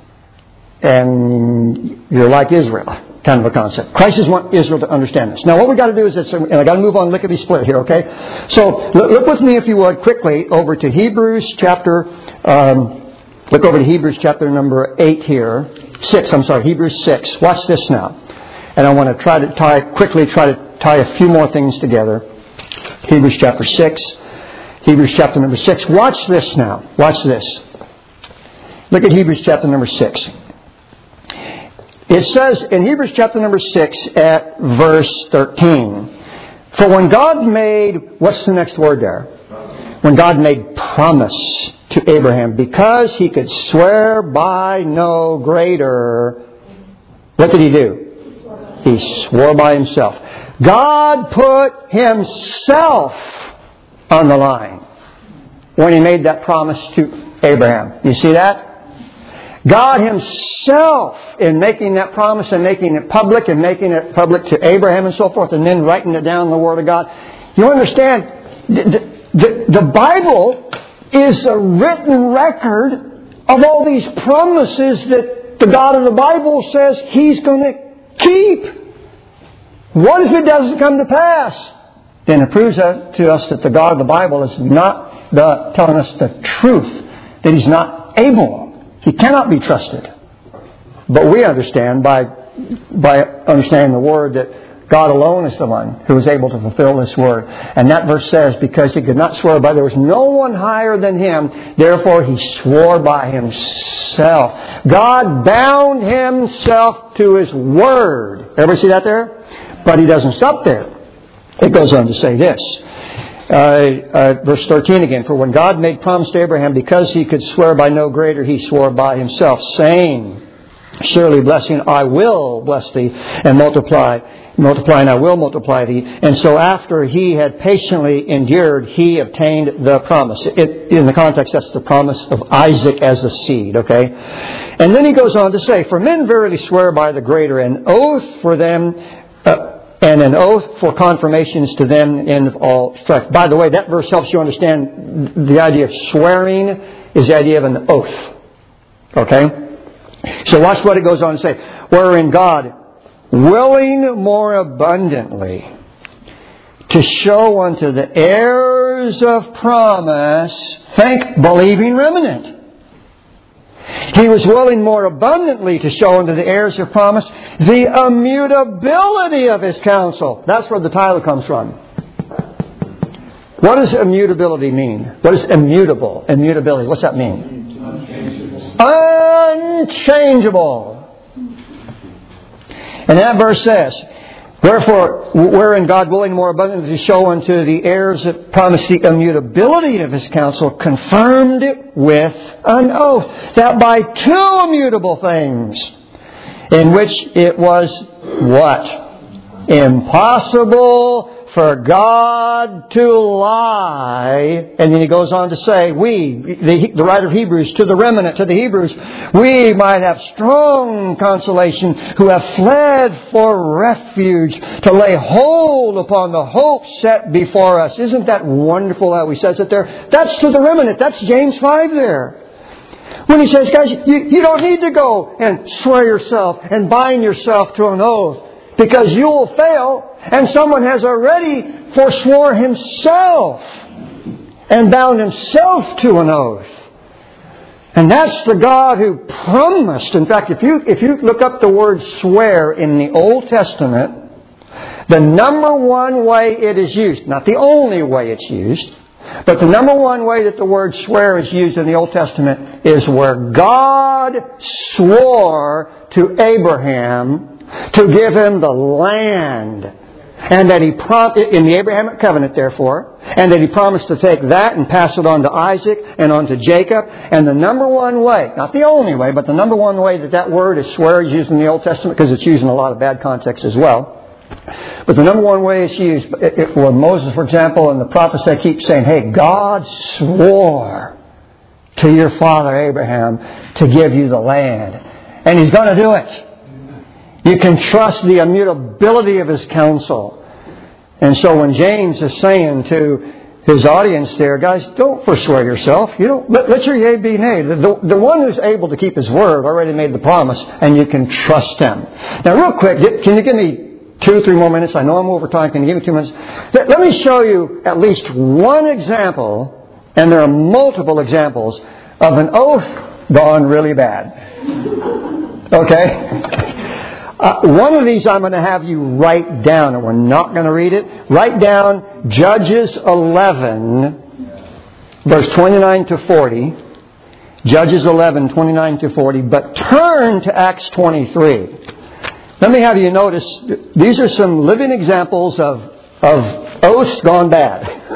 and you're like Israel, kind of a concept. Christ is want Israel to understand this. Now, what we got to do is, this, and I got to move on lickety split here, okay? So, look with me, if you would, quickly over to Hebrews chapter. Um, Look over to Hebrews chapter number eight here. Six, I'm sorry, Hebrews six. Watch this now. And I want to try to tie, quickly try to tie a few more things together. Hebrews chapter six. Hebrews chapter number six. Watch this now. Watch this. Look at Hebrews chapter number six. It says in Hebrews chapter number six at verse thirteen. For when God made, what's the next word there? When God made promise to Abraham, because he could swear by no greater, what did he do? He swore by himself. God put himself on the line when he made that promise to Abraham. You see that? God himself, in making that promise and making it public and making it public to Abraham and so forth, and then writing it down in the Word of God. You understand, the, the, the Bible is a written record of all these promises that the God of the Bible says He's going to keep. What if it doesn't come to pass? Then it proves to us that the God of the Bible is not the, telling us the truth, that He's not able. He cannot be trusted. But we understand by, by understanding the Word that God alone is the one who is able to fulfill this word. And that verse says, because he could not swear by, there was no one higher than him, therefore he swore by himself. God bound himself to his word. Everybody see that there? But he doesn't stop there. It goes on to say this. Uh, uh, verse thirteen again. For when God made promise to Abraham, because he could swear by no greater, he swore by himself, saying, surely blessing, I will bless thee and multiply. Multiply and I will multiply thee. And so after he had patiently endured, he obtained the promise. It, in the context, that's the promise of Isaac as a seed, okay? And then he goes on to say, for men verily swear by the greater, an oath for them, uh, and an oath for confirmation is to them end of all strife. By the way, that verse helps you understand the idea of swearing is the idea of an oath. Okay? So watch what it goes on to say. Wherein God, willing more abundantly to show unto the heirs of promise, think, believing remnant. He was willing more abundantly to show unto the heirs of promise the immutability of His counsel. That's where the title comes from. What does immutability mean? What is immutable? Immutability. What's that mean? Unchangeable. Unchangeable. And that verse says, wherefore, wherein God willing more abundantly to show unto the heirs of promise the immutability of His counsel, confirmed it with an oath, that by two immutable things, in which it was what? Impossible for God to lie. And then he goes on to say, we, the, the writer of Hebrews, to the remnant, to the Hebrews, we might have strong consolation who have fled for refuge to lay hold upon the hope set before us. Isn't that wonderful how he says it there? That's to the remnant. That's James five there. When he says, guys, you, you don't need to go and swear yourself and bind yourself to an oath, because you will fail, and someone has already forswore himself and bound himself to an oath. And that's the God who promised. In fact, if you if you look up the word swear in the Old Testament, the number one way it is used, not the only way it's used, but the number one way that the word swear is used in the Old Testament is where God swore to Abraham to give him the land, and that he prom- in the Abrahamic covenant, therefore, and that he promised to take that and pass it on to Isaac and on to Jacob. And the number one way, not the only way, but the number one way that that word is swear is used in the Old Testament, because it's used in a lot of bad contexts as well. But the number one way it's used, for Moses, for example, and the prophets, they keep saying, hey, God swore to your father Abraham to give you the land, and He's going to do it. You can trust the immutability of His counsel. And so when James is saying to his audience there, guys, don't forswear yourself. You don't let, let your yea be nay. The, the, the one who's able to keep his word already made the promise, and you can trust Him. Now, real quick, can you give me two, three more minutes? I know I'm over time. Can you give me two minutes? Let, let me show you at least one example, and there are multiple examples, of an oath gone really bad. Okay? Uh, one of these I'm going to have you write down, and we're not going to read it. Write down Judges eleven, verse twenty-nine to forty. Judges eleven, twenty-nine to forty. But turn to Acts twenty-three. Let me have you notice, these are some living examples of, of oaths gone bad.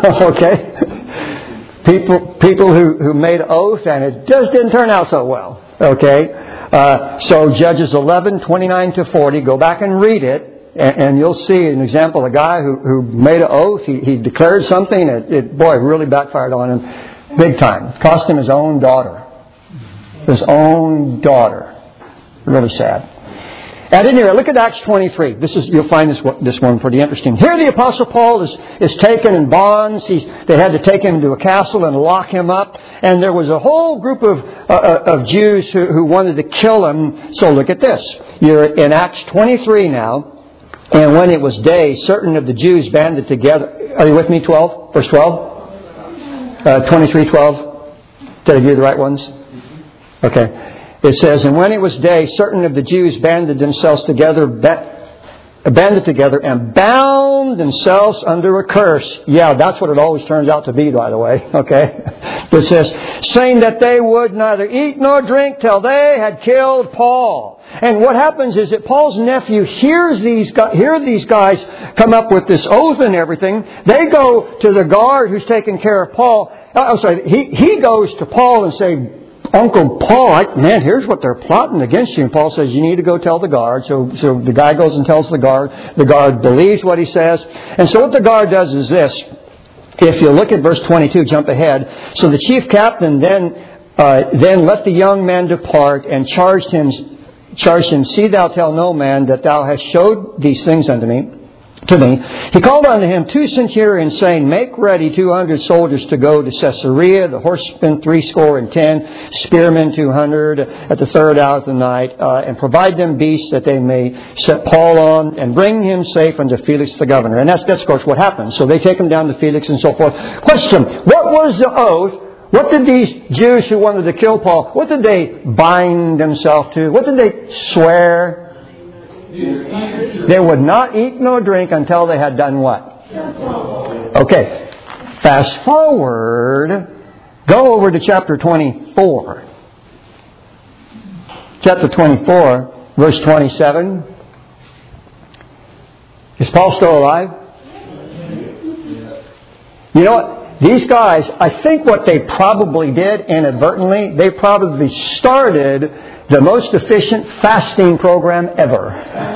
Okay? People, people who, who made oath, and it just didn't turn out so well. Okay? Uh, so Judges eleven, twenty-nine to forty, go back and read it, and, and you'll see an example of a guy who, who made an oath. He, he declared something, it, it, boy, really backfired on him big time. It cost him his own daughter. His own daughter. Really sad. At any rate, look at Acts twenty-three. This is, you'll find this one, this one pretty interesting. Here the Apostle Paul is, is taken in bonds. He's, they had to take him to a castle and lock him up. And there was a whole group of, uh, of Jews who, who wanted to kill him. So look at this. You're in Acts twenty-three now. And when it was day, certain of the Jews banded together. Are you with me? twelve? Verse twelve? Uh, twenty-three, twelve. Did I give you the right ones? Okay. It says, and when it was day, certain of the Jews banded themselves together, ba- banded together and bound themselves under a curse. Yeah, that's what it always turns out to be, by the way. Okay? It says, saying that they would neither eat nor drink till they had killed Paul. And what happens is that Paul's nephew hears these guys, hear these guys come up with this oath and everything. They go to the guard who's taking care of Paul. I'm sorry, he, he goes to Paul and say, Uncle Paul, I, man, here's what they're plotting against you. And Paul says, you need to go tell the guard. So, so the guy goes and tells the guard. The guard believes what he says. And so what the guard does is this. If you look at verse twenty-two, jump ahead. So the chief captain then, uh, then let the young man depart and charged him, charged him, see thou tell no man that thou hast showed these things unto me. to me. He called unto him two centurions, saying, Make ready two hundred soldiers to go to Caesarea, the horsemen threescore and ten, spearmen two hundred at the third hour of the night, uh, and provide them beasts that they may set Paul on, and bring him safe unto Felix the governor. And that's, that's of course what happened. So they take him down to Felix and so forth. Question, what was the oath? What did these Jews who wanted to kill Paul, what did they bind themselves to? What did they swear? They would not eat nor drink until they had done what? Okay. Fast forward. Go over to chapter twenty-four. Chapter twenty-four, verse twenty-seven. Is Paul still alive? You know what? These guys, I think what they probably did inadvertently, they probably started the most efficient fasting program ever.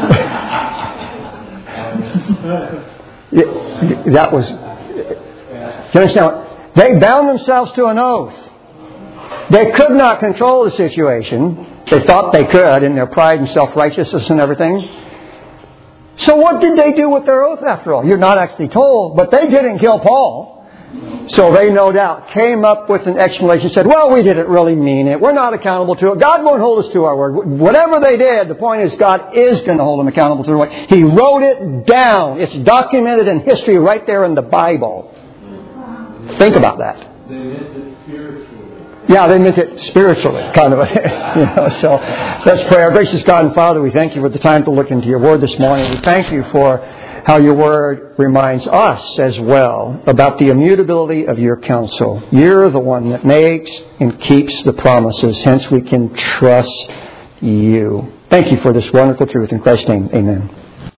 That was... Do you understand? They bound themselves to an oath. They could not control the situation. They thought they could in their pride and self-righteousness and everything. So what did they do with their oath after all? You're not actually told, but they didn't kill Paul. So they no doubt came up with an explanation, said, well, we didn't really mean it. We're not accountable to it. God won't hold us to our word. Whatever they did, the point is God is going to hold them accountable to their word. He wrote it down. It's documented in history right there in the Bible. Think about that. They meant it spiritually. Yeah, they meant it spiritually, kind of. You know, so let's pray. Our gracious God and Father, we thank you for the time to look into your word this morning. We thank you for how your word reminds us as well about the immutability of your counsel. You're the one that makes and keeps the promises. Hence we can trust you. Thank you for this wonderful truth. In Christ's name, amen.